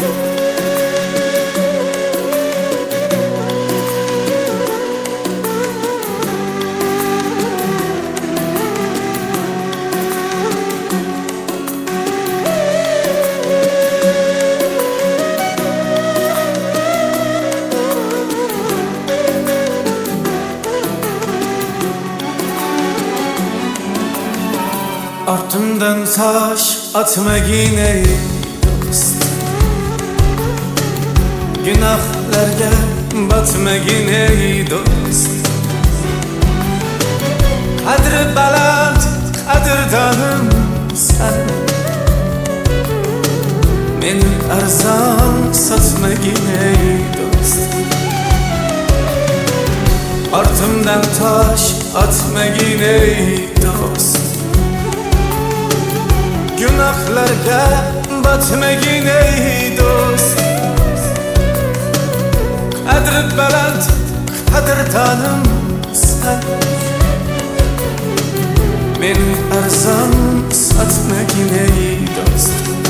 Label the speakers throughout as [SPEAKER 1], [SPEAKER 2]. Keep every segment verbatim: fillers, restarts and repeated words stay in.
[SPEAKER 1] Ardımdan taş atma yine dost, günahlarga batma yine dost. Qadri baland qadrdonim sen, meni arzon sotma yine dost. Ardımdan taş atma yine dost, günahlarga batmagin ey dost. Qadri baland qadrdonim sen, meni arzon sotmagin ey dost.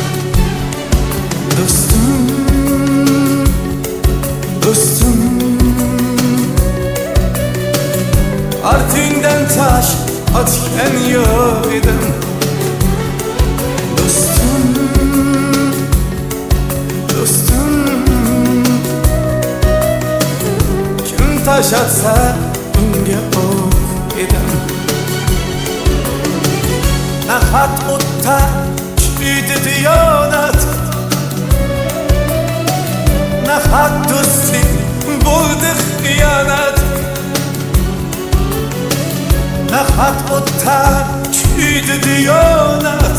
[SPEAKER 1] Dostum, dostum, ortingdan tash otgan yo'q edim. Taş atsa unga o'q edim. Nahot o'tda kuydi diyonat, nahot do'stlik bo'ldi xiyonat. Nahot o'tda kuydi diyonat,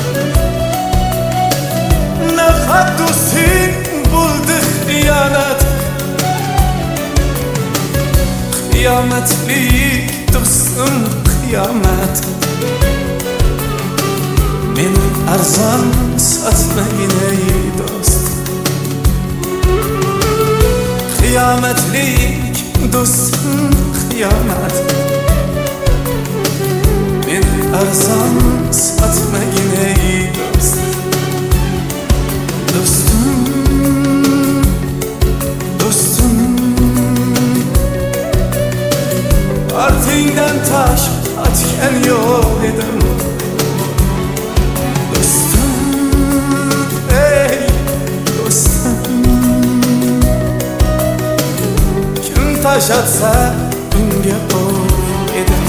[SPEAKER 1] nahot do'stlik bo'ldi xiyonat. Kıyametlik dostum kıyamet, meni arzon sotmagin ey dost. Kıyametlik dostum kıyamet, meni arzon sotmagin ey dost. Dostum, dostum, ortingdan tash otgan yo'q edim. Dostum, ey dostum, kim tash otsa unga o'q edim.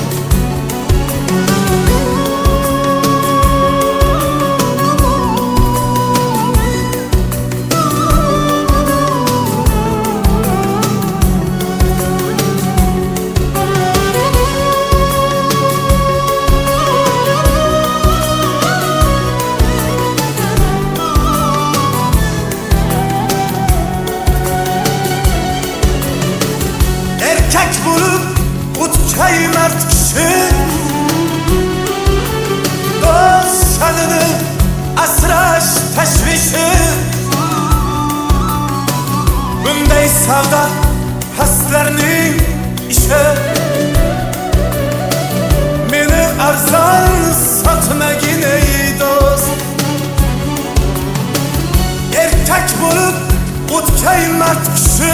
[SPEAKER 1] Erkek bulup utkay mert kishi, do'st sanini asrash tashvishi. Bunday savdo pastlarning ishi, meni arzon sotmagin ey do'st. Erkek bulup utkay mert kishi,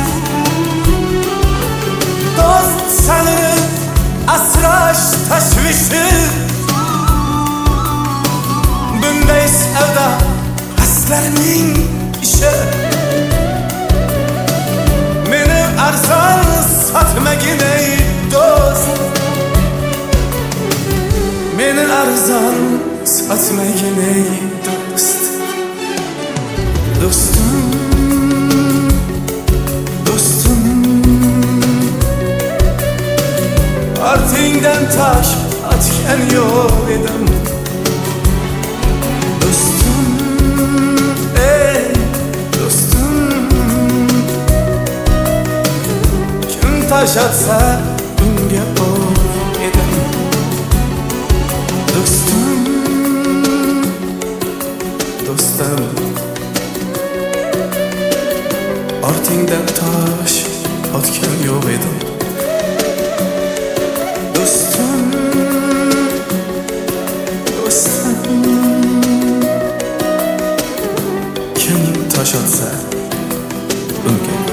[SPEAKER 1] do'st sanini asrash tashvishi. Bunday savdo pastlarning ishi, meni arzon sotmagin ey do'st. Meni arzon sotmagin ey do'st. Dostum, dostum, ortingdan tash otgan yo'q edim. Dostum, ey dostum, kim tash otsa unga o'q edim. Dostum, dostum, ortingdan tash otgan yo'q edim. Dostum, dostum, kim tosh otsa unga